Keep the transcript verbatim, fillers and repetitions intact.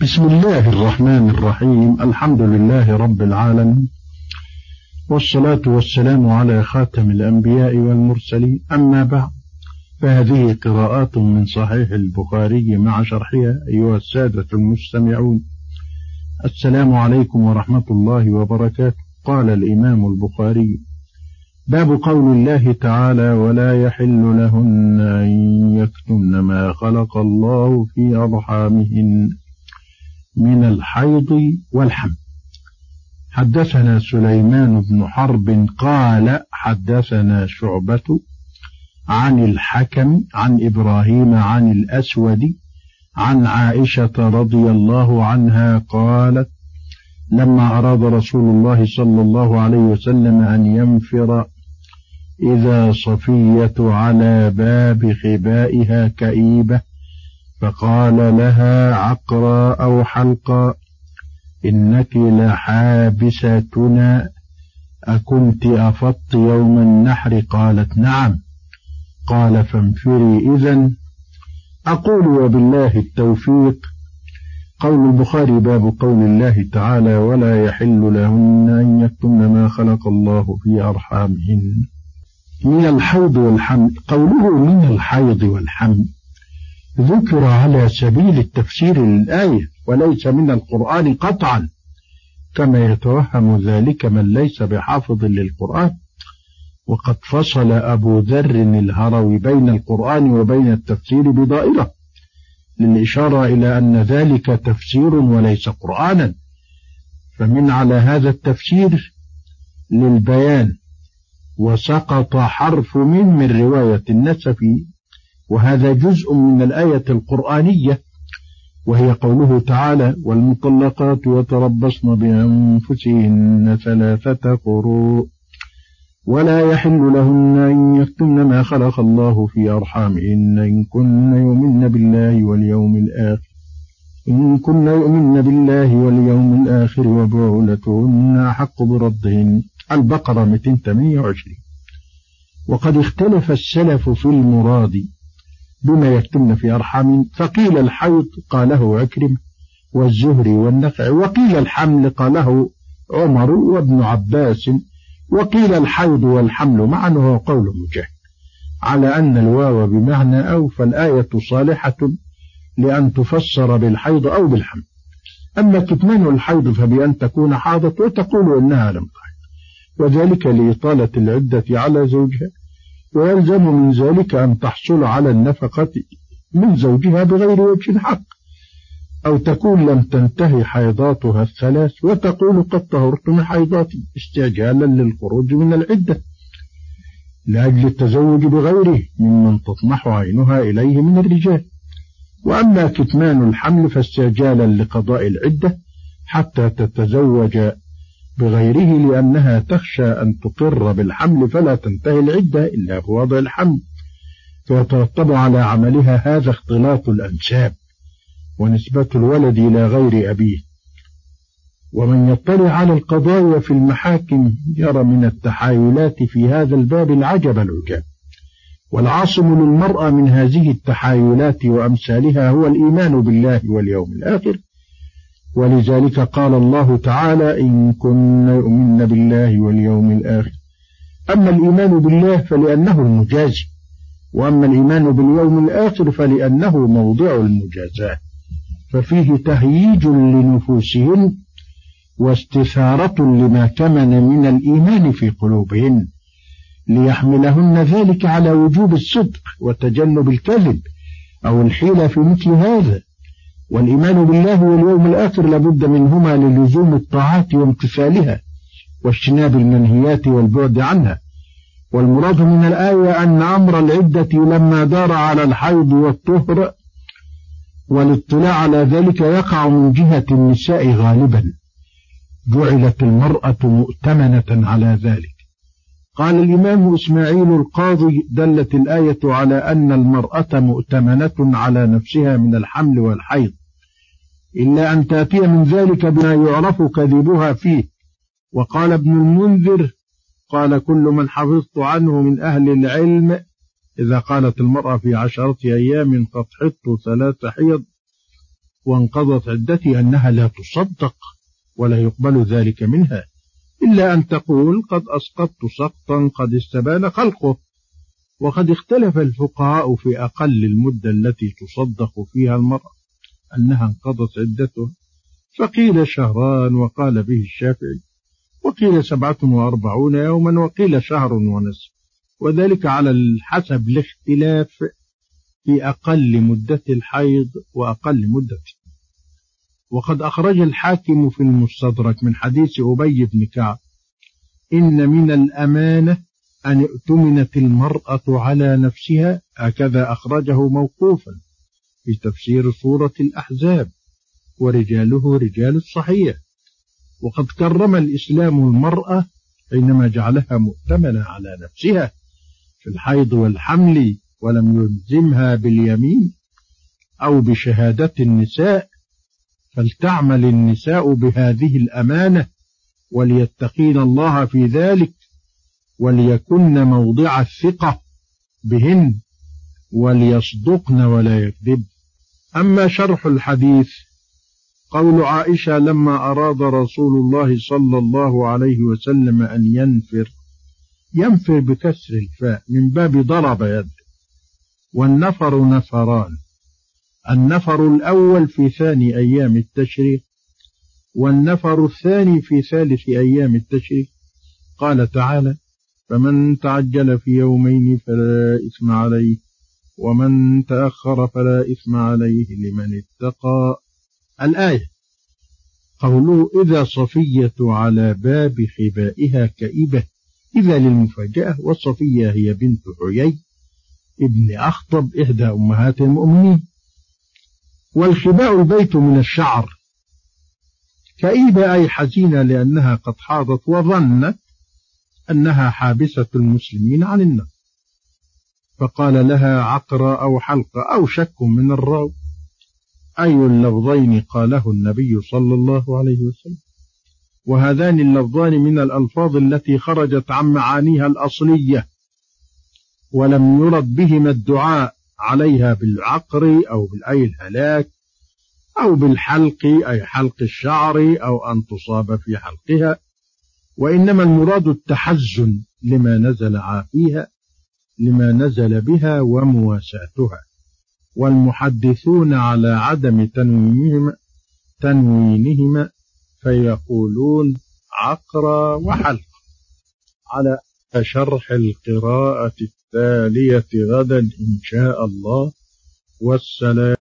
بسم الله الرحمن الرحيم. الحمد لله رب العالمين، والصلاة والسلام على خاتم الأنبياء والمرسلين، أما بعد، فهذه قراءات من صحيح البخاري مع شرحها. أيها السادة المستمعون، السلام عليكم ورحمة الله وبركاته. قال الإمام البخاري: باب قول الله تعالى: ولا يحل لهن أن يكتمن ما خلق الله في أرحامهن من الحيض والحمل. حدثنا سليمان بن حرب قال حدثنا شعبة عن الحكم عن إبراهيم عن الأسود عن عائشة رضي الله عنها قالت: لما أراد رسول الله صلى الله عليه وسلم أن ينفر إذا صفية على باب خبائها كئيبة، فقال لها عقرا أو حلقا: إنك لحابستنا، أكنت أفضت يوم النحر؟ قالت: نعم. قال: فانفري إذن. أقول وبالله التوفيق. قول البخاري: باب قول الله تعالى: ولا يحل لهن أن يكتمن ما خلق الله في أرحامهن من الحيض والحمل. قوله من الحيض والحمل ذكر على سبيل التفسير للآية، وليس من القرآن قطعا، كما يتوهم ذلك من ليس بحافظ للقرآن. وقد فصل أبو ذر الهروي بين القرآن وبين التفسير بضائرة، للإشارة إلى أن ذلك تفسير وليس قرآنا، فمن على هذا التفسير للبيان، وسقط حرف من من رواية النسفي، وهذا جزء من الآية القرآنية، وهي قوله تعالى: والمطلقات يتربصن بأنفسهن ثلاثة قروء ولا يحل لهن أن يكتمن ما خلق الله في أرحامهن إن كن يؤمن بالله واليوم الآخر إن كن يؤمن بالله واليوم الآخر وبعولتهن أحق بردهن. البقرة مئتين وثمانية وعشرين. وقد اختلف السلف في المراد بما يكتمن في أرحام، فقيل الحيض قاله عكرمة والزهري والنخعي، وقيل الحمل قاله عمر وابن عباس، وقيل الحيض والحمل معا، وهو قول مجاهد، على أن الواو بمعنى أو، فالآية صالحة لأن تفسر بالحيض أو بالحمل. أما كتمان الحيض فبأن تكون حاضت وتقول إنها لم تحض، وذلك لإطالة العدة على زوجها، ويلزم من ذلك أن تحصل على النفقة من زوجها بغير وجه حق، أو تكون لم تنتهي حيضاتها الثلاث وتقول قد طهرت من حيضاتي، استعجالا للخروج من العدة لأجل التزوج بغيره ممن تطمح عينها إليه من الرجال. وأما كتمان الحمل فاستعجالا لقضاء العدة حتى تتزوج بغيره، لأنها تخشى أن تقر بالحمل فلا تنتهي العدة إلا بوضع الحمل، فيترتب على عملها هذا اختلاط الأنساب ونسبة الولد إلى غير أبيه. ومن يطلع على القضايا في المحاكم يرى من التحايلات في هذا الباب العجب العجاب، والعاصم للمرأة من هذه التحايلات وأمثالها هو الإيمان بالله واليوم الآخر، ولذلك قال الله تعالى: إن كن يؤمن بالله واليوم الآخر. أما الإيمان بالله فلأنه المجازي، وأما الإيمان باليوم الآخر فلأنه موضع المجازاة، ففيه تهييج لنفوسهن واستثارة لما كمن من الإيمان في قلوبهن، ليحملهن ذلك على وجوب الصدق وتجنب الكذب أو الحيلة في مثل هذا. والإيمان بالله واليوم الآخر لابد منهما للزوم الطاعات وامتثالها واجتناب المنهيات والبعد عنها. والمراد من الآية أن أمر العدة لما دار على الحيض والطهر والاطلاع على ذلك يقع من جهة النساء غالبا، جعلت المرأة مؤتمنة على ذلك. قال الإمام إسماعيل القاضي: دلت الآية على أن المرأة مؤتمنة على نفسها من الحمل والحيض، إلا أن تأتي من ذلك بما يعرف كذبها فيه. وقال ابن المنذر: قال كل من حفظت عنه من أهل العلم إذا قالت المرأة في عشرة أيام قد حضت ثلاث حيض وانقضت عدتي أنها لا تصدق ولا يقبل ذلك منها إلا أن تقول قد أسقطت سقطا قد استبان خلقه. وقد اختلف الفقهاء في أقل المدة التي تصدق فيها المرأة أنها انقضت عدتها، فقيل شهران وقال به الشافعي، وقيل سبعة وأربعون يوما وقيل شهر ونصف، وذلك على حسب الاختلاف في أقل مدة الحيض وأقل مدة. وقد أخرج الحاكم في المستدرك من حديث أبي بن كعب إن من الأمانة أن اؤتمنت المرأة على نفسها، هكذا أخرجه موقوفا في تفسير سورة الأحزاب، ورجاله رجال الصحيح. وقد كرم الإسلام المرأة حينما جعلها مؤتمنة على نفسها في الحيض والحمل، ولم يلزمها باليمين أو بشهادة النساء، فلتعمل النساء بهذه الأمانة وليتقين الله في ذلك، وليكن موضع الثقة بهن، وليصدقن ولا يكذب. أما شرح الحديث، قول عائشة لما أراد رسول الله صلى الله عليه وسلم أن ينفر، ينفر بكسر الفاء من باب ضرب يد، والنفر نفران، النفر الأول في ثاني أيام التشريق، والنفر الثاني في ثالث أيام التشريق. قال تعالى فمن تعجل في يومين فلا إثم عليه ومن تأخر فلا إثم عليه لمن اتقى. الآية. قوله إذا صفية على باب خبائها كئبة، إذا للمفاجأة، والصفية هي بنت حيي ابن أخطب إحدى أمهات المؤمنين. والخباء البيت من الشعر، كئيبة أي حزينة لأنها قد حاضت وظنت أنها حابسة المسلمين عن النار، فقال لها عقرة أو حلقة أو شك من الراو، أي اللفظين قاله النبي صلى الله عليه وسلم. وهذان اللفظان من الألفاظ التي خرجت عن معانيها الأصلية، ولم يرد بهما الدعاء عليها بالعقر أو بالأي الهلاك أو بالحلق أي حلق الشعر أو أن تصاب في حلقها، وإنما المراد التحزن لما نزل عافيها لما نزل بها ومواساتها. والمحدثون على عدم تنوينهما, تنوينهما فيقولون عقر وحلق. على شرح القراءة التالية غدا إن شاء الله، والسلام.